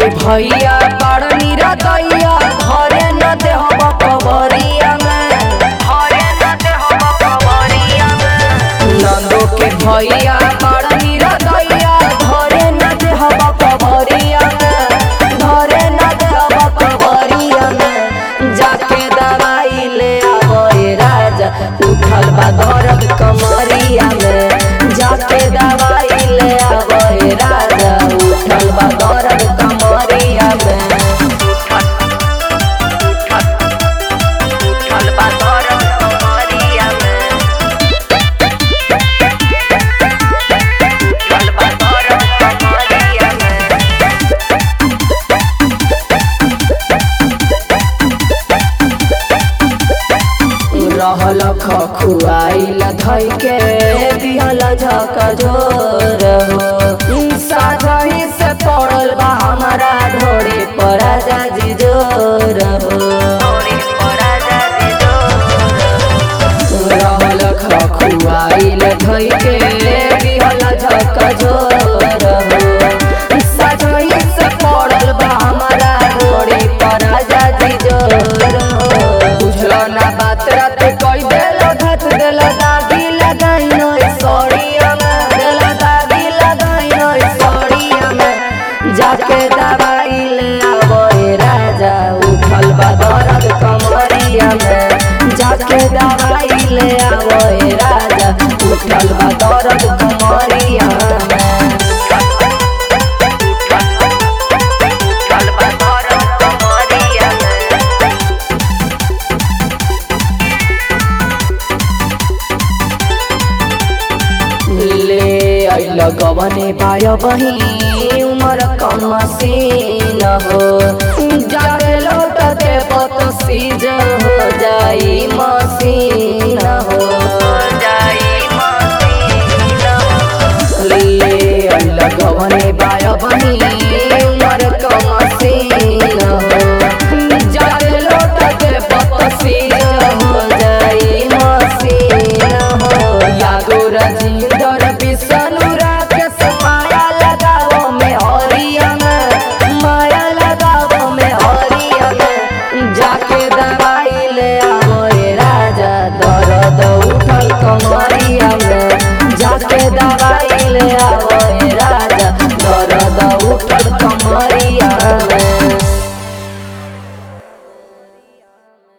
के भैया बड़ नीरा दैया घरे न देहब कबरिया में, घरे न देहब कबरिया में। नंदो के भैया बड़ नीरा दैया घरे न देहब कबरिया में, घरे न देहब कबरिया में। जाके दवाई ले आवे राजा उठल बा दर्द कमरिया में, जाके दवाई ले आवे राजा उठल बा दर्द कमरिया में, उठल बा दर्द कमरिया में, उठल बा दर्द कमरिया में। रहल खखुआइल धइ के दिहल झकझोर हो, साझही से पड़ल बा हमारा ढोरे पर जाजी जोर हो, रहल खखुआइल धइ के दिहल झकझोर हो, साझही से पड़ल बा हमारा ढोरे पर जाजी जोर हो। बुझल ना बात रात कोई देला घात देला दागी लगाई नोई सड़िया में, देला दागी लगाई नोई सड़िया में। जाके दवाई ले आवे राजा उठल बा दर्द कमरिया में, जाके दवाई ले आवे राजा उठल बा दर्द कमरिया में, उठल बा दर्द कमरिया में। ले अइल गवने पाय बही उमर कम मसीन हो, जाके लौट के पत सीज हो जाई मसीन हो, जाई मसीन हो। ले अइल गवने पाय बही उमर कम मसीन हो, जाके लौट के पत सीज हो जाई मसीन हो। यागो राजिंदर बिसनु राकेश माया लगाओ में हरिया में, माया लगाओ में हरिया में। जाके दवाई ले आवे राजा दर्द उठल कमरिया में, जाके दवाई ले आवे राजा दर्द उठल कमरिया में।